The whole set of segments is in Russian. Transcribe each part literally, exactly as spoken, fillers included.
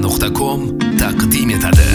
נקודה קום תקדים etadi.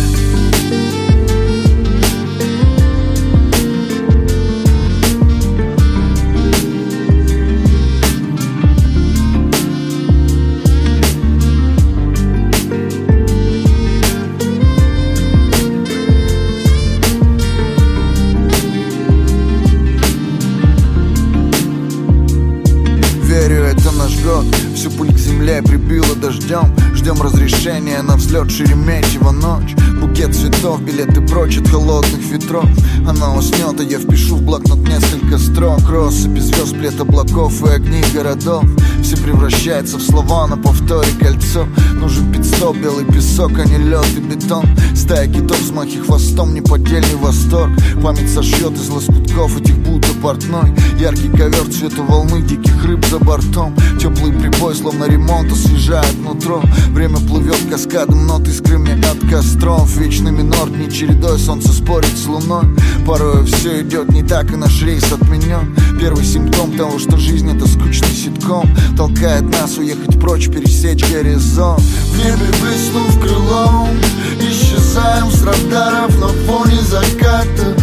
Верю, это наш год. Всю пыль к земле прибило дождем. Ждем разрешения на взлет Шереметьево ночь. Букет цветов, билеты прочь от холодных ветров. Она уснет, а я впишу в блокнот несколько строк. Россыпи звезд, плет облаков и огни городов. Все превращается в слова на повторе кольцо. Нужен пит-стоп, белый песок, а не лед и бетон. Стая китов, взмахи хвостом, неподдельный восторг. Память сошьет из лоскутков этих будто портной. Яркий ковер цвета волны, диких рыб за бортом. Теплый прибой, словно ремонт, освежает нутро. Время плывет каскадом нот, искрами от костров. Вечный минор, дни чередой, солнце спорит с луной. Порой все идет не так, и наш рейс отменен. Первый симптом того, что жизнь это скучный ситком. Толкает нас уехать прочь, пересечь горизонт. В небе блеснув крылом, исчезаем с радаров на фоне заката.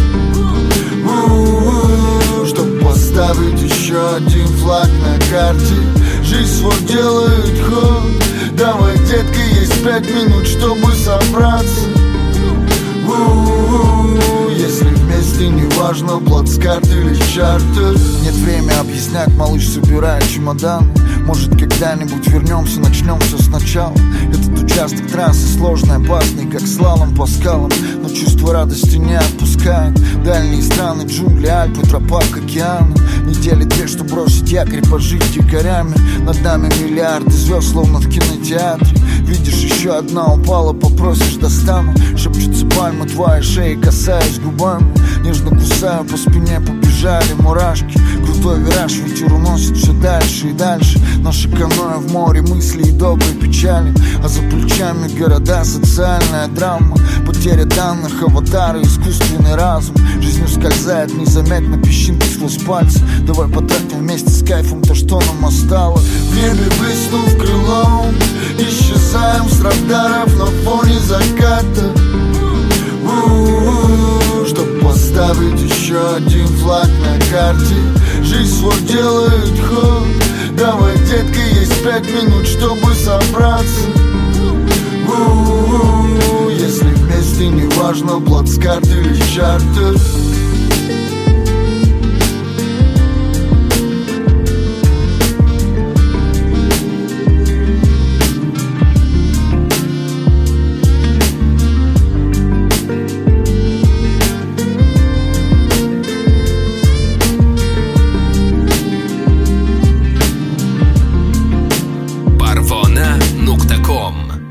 У-у-у, чтоб поставить еще один флаг на карте. Жизнь свой делает ход. Давай, детка, есть пять минут, чтобы собраться. У-у-у, если вместе, неважно, плацкарт или чартер. Нет времени объяснять, малыш, собирай чемодан. Может, когда-нибудь вернемся, начнем все сначала. Этот участок трассы сложный, опасный, как слалом по скалам. Но чувство радости не отпускает. Дальние страны, джунгли, Альпы, тропа к океану. Недели две, что бросить якорь, пожить дикарями. Над нами миллиарды звезд, словно в кинотеатре. Видишь, еще одна упала, попросишь, достану. Шепчутся пальмы твоей шеи, касаясь губами. Нежно кусаю, по спине побежали мурашки. Крутой вираж, ветер уносит все дальше и дальше. Наше каноэ в море мыслей и доброй печали. А за плечами города, социальная драма. Потеря данных, аватары, искусственный разум. Жизнь ускользает незаметно, песчинки сквозь пальцы. Давай потратим вместе с кайфом то, что нам осталось. В небе блеснув крылом, исчезаем с радаров на фоне заката. У-у-у, чтоб поставить еще один флаг на карте. Жизнь свой делает ход. Давай, детка, есть пять минут, чтобы собраться. У-у-у, если вместе, неважно, плацкарт или чартер. נקודה קום